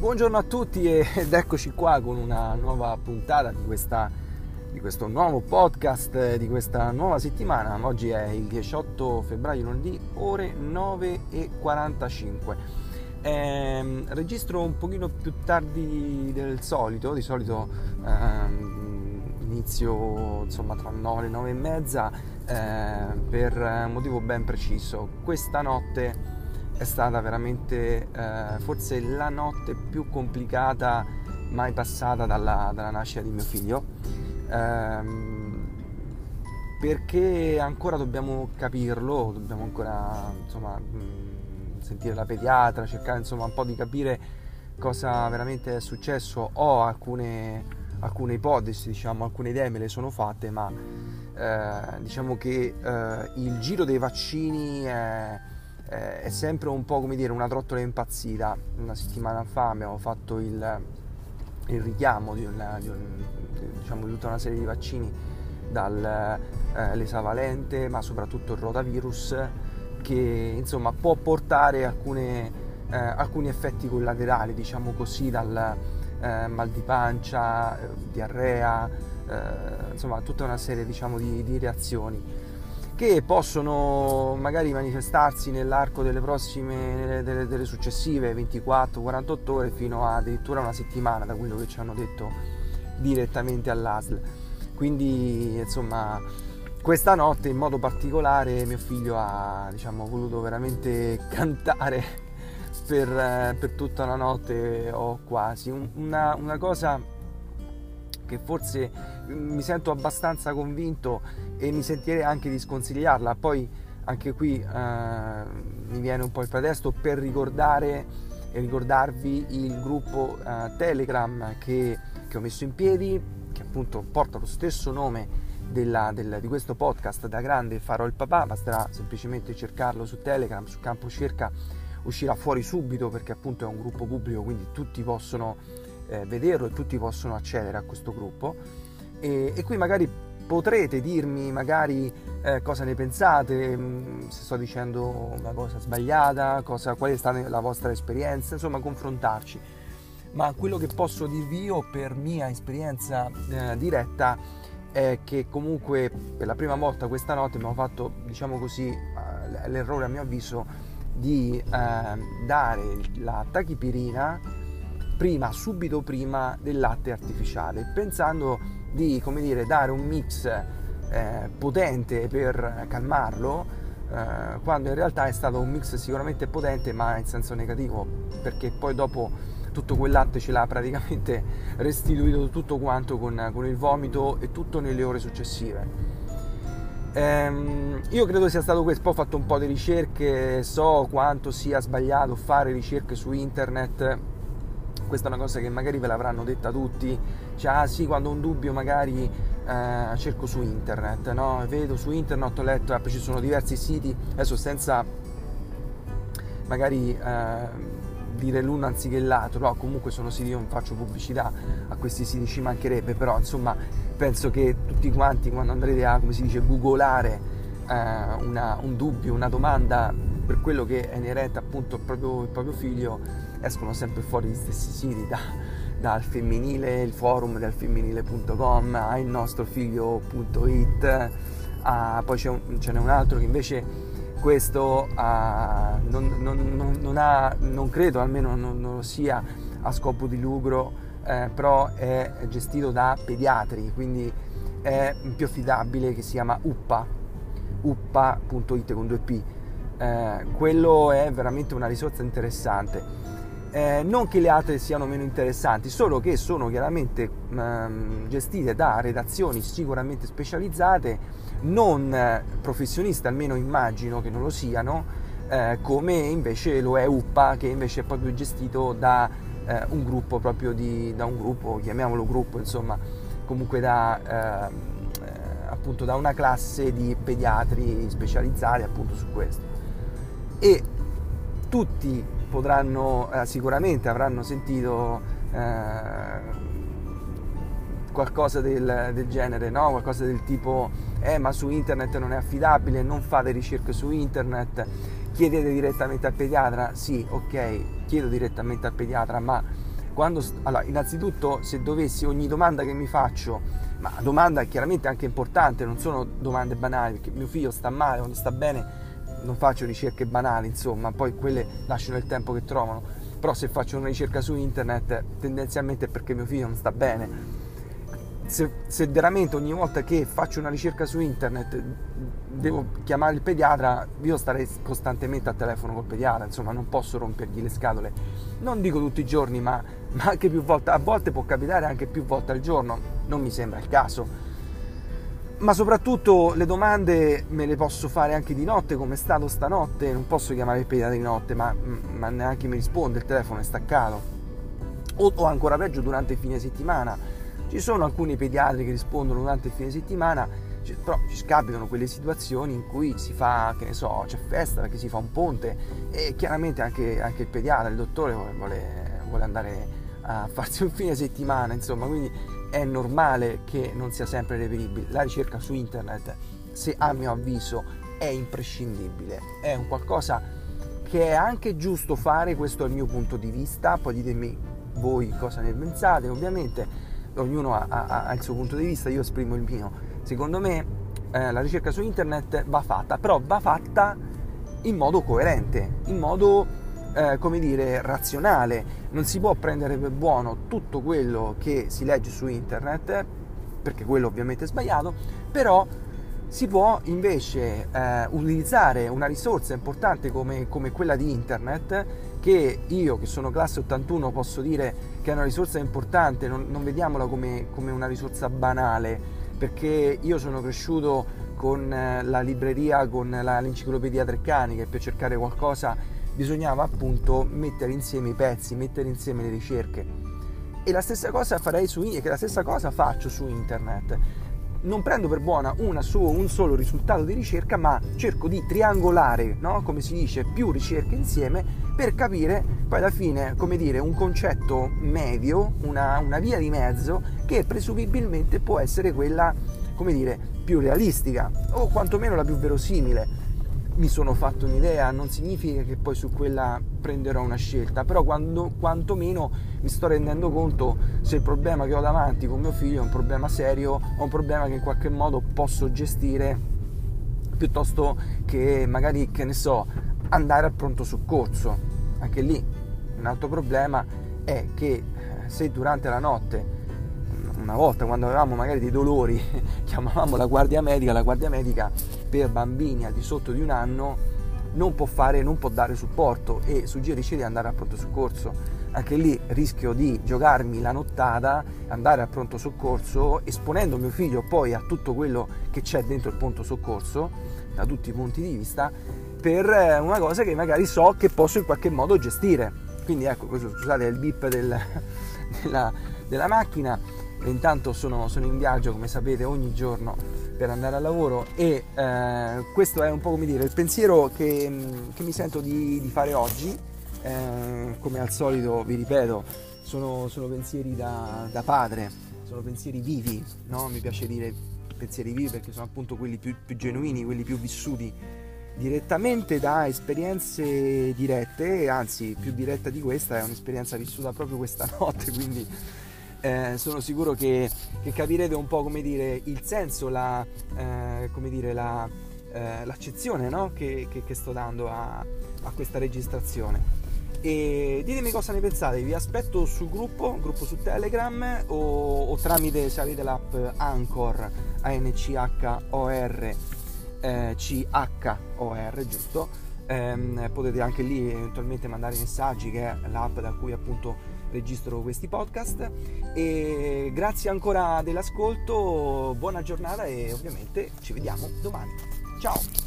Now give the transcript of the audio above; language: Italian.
Buongiorno a tutti ed eccoci qua con una nuova puntata di questo nuovo podcast, di questa nuova settimana. Oggi è il 18 febbraio, lunedì, ore 9:45. Registro un pochino più tardi del solito, di solito inizio insomma tra 9 e 9 e mezza per un motivo ben preciso. Questa notte è stata veramente forse la notte più complicata mai passata dalla nascita di mio figlio, perché ancora dobbiamo capirlo, dobbiamo ancora insomma sentire la pediatra, cercare insomma un po' di capire cosa veramente è successo. Ho alcune ipotesi, diciamo, alcune idee me le sono fatte, ma diciamo che il giro dei vaccini è sempre un po' come dire una trottola impazzita. Una settimana fa abbiamo fatto il richiamo di tutta una serie di vaccini, l'esavalente, ma soprattutto il rotavirus, che insomma può portare alcuni effetti collaterali, diciamo così, dal mal di pancia, diarrea, insomma tutta una serie, diciamo, di reazioni che possono magari manifestarsi nell'arco delle successive 24-48 ore fino a addirittura una settimana, da quello che ci hanno detto direttamente all'ASL. Quindi insomma questa notte in modo particolare mio figlio ha, diciamo, voluto veramente cantare per tutta la notte o quasi, una cosa che forse mi sento abbastanza convinto e mi sentirei anche di sconsigliarla. Poi anche qui mi viene un po' il pretesto per ricordarvi il gruppo Telegram che ho messo in piedi, che appunto porta lo stesso nome di questo podcast, Da Grande Farò il Papà. Basterà semplicemente cercarlo su Telegram, su campo cerca uscirà fuori subito, perché appunto è un gruppo pubblico, quindi tutti possono vederlo e tutti possono accedere a questo gruppo, e qui magari potrete dirmi magari cosa ne pensate, se sto dicendo una cosa sbagliata, qual è stata la vostra esperienza, insomma confrontarci. Ma quello che posso dirvi io per mia esperienza diretta è che comunque per la prima volta questa notte abbiamo fatto, diciamo così, l'errore a mio avviso di dare la tachipirina subito prima del latte artificiale, pensando di, come dire, dare un mix potente per calmarlo, quando in realtà è stato un mix sicuramente potente ma in senso negativo, perché poi dopo tutto quel latte ce l'ha praticamente restituito tutto quanto con il vomito e tutto nelle ore successive. Io credo sia stato questo. Poi ho fatto un po' di ricerche, so quanto sia sbagliato fare ricerche su internet. Questa è una cosa che magari ve l'avranno detta tutti, cioè sì, quando ho un dubbio magari cerco su internet, no? Vedo su internet, ho letto, ci sono diversi siti, adesso senza magari dire l'uno anziché l'altro, no? Comunque sono siti, io non faccio pubblicità a questi siti, ci mancherebbe, però insomma penso che tutti quanti, quando andrete a, come si dice, googolare un dubbio, una domanda per quello che è inerente appunto il proprio figlio, escono sempre fuori gli stessi siti, dal femminile, il forum del femminile.com, a il nostro figlio.it, poi ce n'è un altro che invece questo non credo, almeno non lo sia a scopo di lucro, però è gestito da pediatri, quindi è più affidabile, che si chiama uppa.it con 2p. Quello è veramente una risorsa interessante. Non che le altre siano meno interessanti, solo che sono chiaramente gestite da redazioni sicuramente specializzate, non professioniste, almeno immagino che non lo siano, come invece lo è Uppa, che invece è proprio gestito da un gruppo, chiamiamolo gruppo, insomma, comunque appunto da una classe di pediatri specializzati appunto su questo. E tutti sicuramente avranno sentito qualcosa del genere, no? Qualcosa del tipo ma su internet non è affidabile, non fate ricerche su internet, chiedete direttamente al pediatra. Sì, ok, chiedo direttamente al pediatra, ma Allora, innanzitutto, se dovessi ogni domanda che mi faccio, ma domanda chiaramente anche importante, non sono domande banali, perché mio figlio sta male, quando sta bene non faccio ricerche banali, insomma, poi quelle lasciano il tempo che trovano, però se faccio una ricerca su internet tendenzialmente è perché mio figlio non sta bene. Se veramente ogni volta che faccio una ricerca su internet devo chiamare il pediatra, io starei costantemente a telefono col pediatra, insomma non posso rompergli le scatole, non dico tutti i giorni, ma anche più volte, a volte può capitare anche più volte al giorno, non mi sembra il caso. Ma soprattutto le domande me le posso fare anche di notte, come è stato stanotte, non posso chiamare il pediatra di notte, ma neanche mi risponde, il telefono è staccato, o ancora peggio durante il fine settimana. Ci sono alcuni pediatri che rispondono durante il fine settimana, però ci scapitano quelle situazioni in cui si fa, che ne so, c'è festa perché si fa un ponte, e chiaramente anche il pediatra, il dottore vuole andare a farsi un fine settimana, insomma, quindi è normale che non sia sempre reperibile. La ricerca su internet, se a mio avviso, è imprescindibile, è un qualcosa che è anche giusto fare, questo è il mio punto di vista, poi ditemi voi cosa ne pensate, ovviamente ognuno ha il suo punto di vista, io esprimo il mio. Secondo me la ricerca su internet va fatta, però va fatta in modo coerente, in modo razionale. Non si può prendere per buono tutto quello che si legge su internet, perché quello ovviamente è sbagliato, però si può invece utilizzare una risorsa importante come quella di internet, che io, che sono classe 81, posso dire che è una risorsa importante. Non vediamola come una risorsa banale, perché io sono cresciuto con la libreria, con l'enciclopedia Treccani, che per cercare qualcosa bisognava appunto mettere insieme i pezzi, mettere insieme le ricerche, e la stessa cosa faccio su internet. Non prendo per buona un solo risultato di ricerca, ma cerco di triangolare, no? Come si dice, più ricerche insieme, per capire poi alla fine, un concetto medio, una via di mezzo, che presumibilmente può essere quella, più realistica, o quantomeno la più verosimile. Mi sono fatto un'idea, non significa che poi su quella prenderò una scelta, però quantomeno mi sto rendendo conto se il problema che ho davanti con mio figlio è un problema serio o un problema che in qualche modo posso gestire, piuttosto che magari, andare al pronto soccorso. Anche lì un altro problema è che se durante la notte, una volta quando avevamo magari dei dolori, chiamavamo la guardia medica per bambini al di sotto di 1 anno non può dare supporto e suggerisce di andare al pronto soccorso. Anche lì rischio di giocarmi la nottata, andare al pronto soccorso, esponendo mio figlio poi a tutto quello che c'è dentro il pronto soccorso, da tutti i punti di vista, per una cosa che magari so che posso in qualche modo gestire. Quindi ecco, questo, scusate, è il beep della macchina. Intanto sono in viaggio, come sapete, ogni giorno per andare al lavoro, e questo è un po' il pensiero che mi sento di fare oggi. Come al solito vi ripeto, sono pensieri da padre, sono pensieri vivi, no? Mi piace dire pensieri vivi perché sono appunto quelli più genuini, quelli più vissuti direttamente da esperienze dirette, anzi più diretta di questa è un'esperienza vissuta proprio questa notte, quindi sono sicuro che capirete un po' il senso, l'accezione, no? che sto dando a questa registrazione. E ditemi cosa ne pensate, vi aspetto sul gruppo su Telegram, o tramite, se avete l'app Anchor, ANCHOR, CHOR, giusto? Potete anche lì eventualmente mandare messaggi, che è l'app da cui appunto registro questi podcast. E grazie ancora dell'ascolto, buona giornata e ovviamente ci vediamo domani. Ciao!